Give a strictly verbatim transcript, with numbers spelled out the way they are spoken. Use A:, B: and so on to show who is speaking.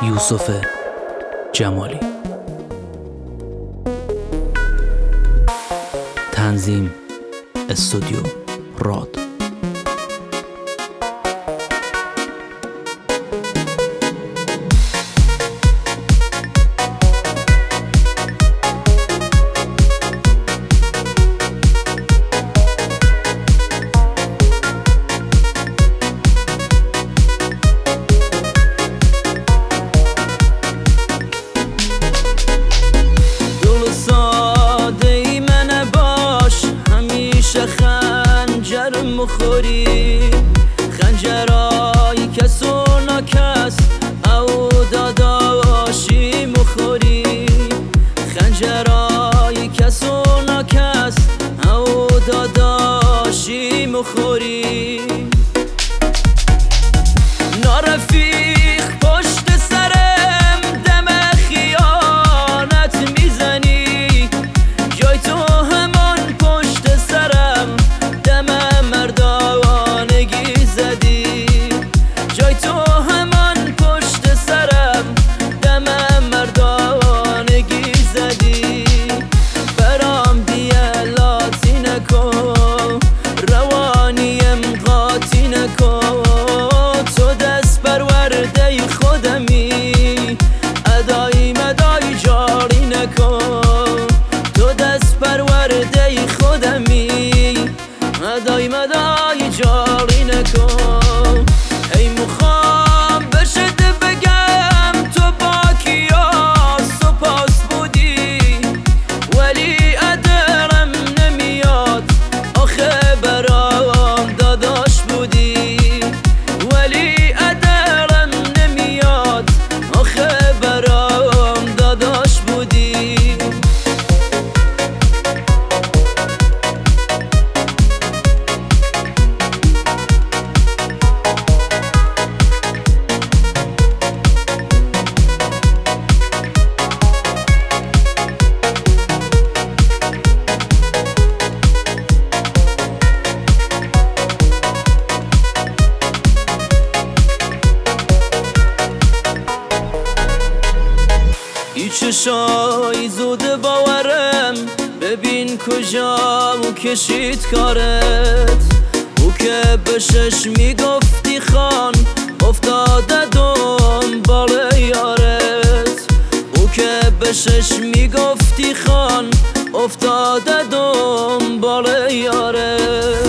A: یوسف جمالی. تنظیم استودیو راد.
B: خنجر مخوری خنجرای کس و ناکس او داداشی مخوری خنجرای کس و ناکس او داداشی مخوری نارفیق پشت سرم دم خیانت میزنی جای تو همان پشت سرم دم مردانگی زدی جای تو همان پشت سرم دم مردانگی زدی برام دیلاتی نکن روانیم قاطی نکن تو دست پرورده خودمی ادای مدای جاری نکن تو دست پرورده خودمی ادای مدای جاری نکن ای مخوام بشده بگم تو با کیا سپاس بودی ولی ادرم نمیاد آخه برام داداش بودی ولی ادرم نمیاد آخه برام داداش بودی ای چشای زود باورم ببین کجامو کشید کارت او که به شش میگفتی خان افتاده دنبال یارت او که به شش میگفتی خان افتاده دنبال یارت